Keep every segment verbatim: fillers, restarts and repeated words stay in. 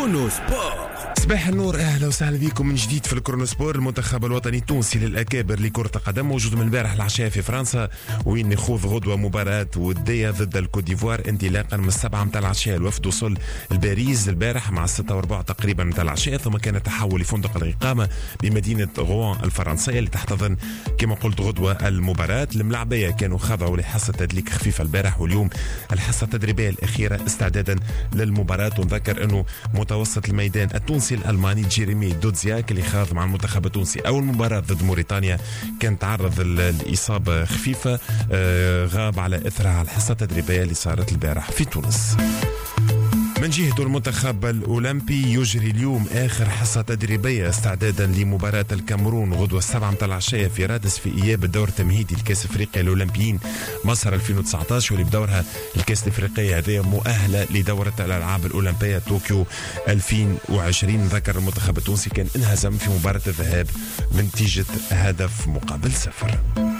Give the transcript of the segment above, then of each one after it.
كرونو سبور. صباح النور، اهلا وسهلا بكم من جديد في الكرونو سبور. المنتخب الوطني التونسي للاكابر لكرة القدم موجود من البارح العشاء في فرنسا، وين يخوض غدوه مباراة ودية ضد الكوت ديفوار انطلاقا من السبعة متاع العشاء. الوفد وصل لباريس البارح مع الستة وربع تقريبا متاع العشاء، ثم كان التحول لفندق الإقامة بمدينة غوان الفرنسية اللي تحتضن كما قلت غدوة المباراة. الملاعبية كانوا خضعوا لحصة تدليك خفيفة البارح، واليوم الحصة التدريبية الأخيرة استعدادا للمباراة. ونذكر أنه متوسط الميدان التونسي الألماني جيريمي دودزياك اللي خاض مع المنتخب التونسي أول مباراة ضد موريتانيا كان تعرض الإصابة خفيفة، غاب على إثرها الحصة التدريبية اللي صارت البارح في تونس. من جهة المنتخب الأولمبي يجري اليوم آخر حصة تدريبية استعدادا لمباراة الكاميرون غدوة السبعة متاع العشية في رادس في إياب الدور التمهيدي لكأس أفريقيا الأولمبيين مصر ألفين وتسعة عشر، واللي بدورها الكأس الأفريقية هذه مؤهلة لدورة الألعاب الأولمبية طوكيو ألفين وعشرين. ذكر المنتخب التونسي كان انهزم في مباراة الذهاب بنتيجة هدف مقابل صفر.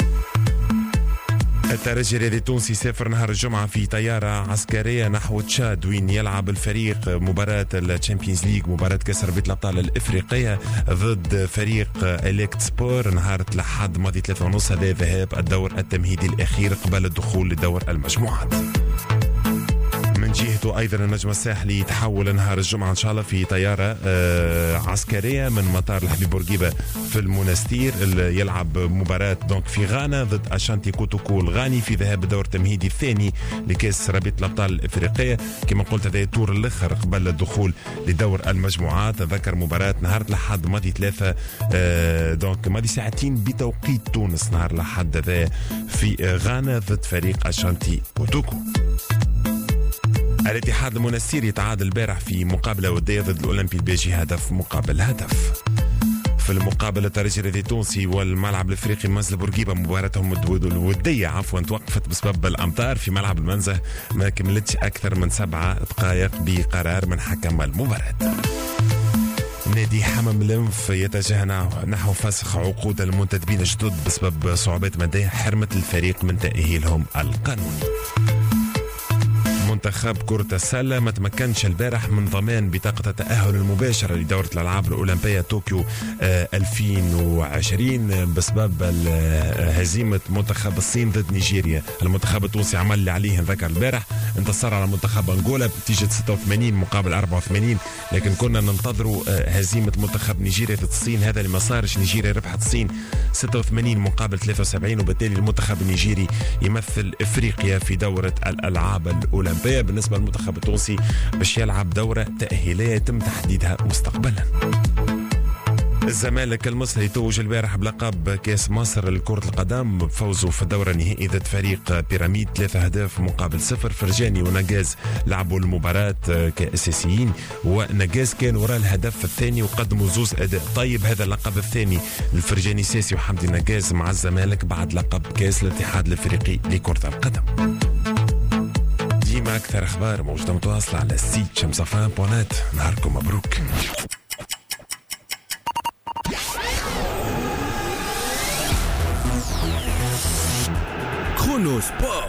الترجي الرياضي التونسي سافر نهار الجمعة في طيارة عسكرية نحو تشاد، وين يلعب الفريق مباراة الشامبيونز ليج، مباراة كأس رابطة الأبطال الإفريقية ضد فريق إليكت سبور نهار الأحد ماضي ثلاثة ونص. هذا ذهاب الدور التمهيدي الأخير قبل الدخول لدور المجموعات. من جهته أيضا النجم الساحلي تحول نهار الجمعة إن شاء الله في طيارة آه عسكرية من مطار الحبيب بورقيبة في المنستير، اللي يلعب مباراة دونك في غانا ضد أشانتي كوتوكو الغاني في ذهاب الدور التمهيدي الثاني لكأس رابطة الأبطال الإفريقية. كما قلت هذا التور الآخر قبل الدخول لدور المجموعات. ذكر مباراة نهار الأحد ماضي ثلاثة آه دونك ماضي ساعتين بتوقيت تونس نهار الأحد هذا في غانا ضد فريق أشانتي كوتوكو. الاتحاد المنستيري يتعادل البارح في مقابلة ودية ضد الأولمبي البيجي هدف مقابل هدف. في المقابلة الترجي الرياضي التونسي والملعب الافريقي منزل بورقيبة مباراتهم الودية عفوا توقفت بسبب الأمطار في ملعب المنزه، ما كملتش أكثر من سبعة دقائق بقرار من حكم المباراة. نادي حمام الانف يتجه نحو فسخ عقود المنتدبين الجدد بسبب صعوبات مادية حرمت الفريق من تأهيلهم القانوني. منتخب كرة السلة ما تمكنش البارح من ضمان بطاقة التأهل المباشرة لدورة الألعاب الأولمبية طوكيو ألفين وعشرين بسبب هزيمة منتخب الصين ضد نيجيريا. المنتخب التونسي عمل اللي عليه ذكر البارح، انتصر على منتخب أنغولا بنتيجة ستة وثمانين مقابل أربعة وثمانين، لكن كنا ننتظروا هزيمة منتخب نيجيريا ضد الصين، هذا اللي ما صارش. نيجيريا ربحت الصين ستة وثمانين مقابل ثلاثة وسبعين، وبالتالي المنتخب النيجيري يمثل إفريقيا في دورة الألعاب الأولمبية. بالنسبة للمنتخب التونسي باش يلعب دورة تأهيلية يتم تحديدها مستقبلا. الزمالك المصري توج البارح بلقب كاس مصر لكرة القدم بفوزه في الدورة النهائية ضد فريق بيراميد ثلاثة أهداف مقابل صفر. فرجاني ونجاز لعبوا المباراة كأساسيين، ونجاز كان وراء الهدف الثاني وقدموا زوز أداء طيب. هذا اللقب الثاني للفرجاني ساسي وحمدي نجاز مع الزمالك بعد لقب كاس الاتحاد الافريقي لكرة القدم. ديما أكثر أخبار موجودة متواصلة على السيت شمسفان بونات. نهاركم مبروك. كرونو سبور.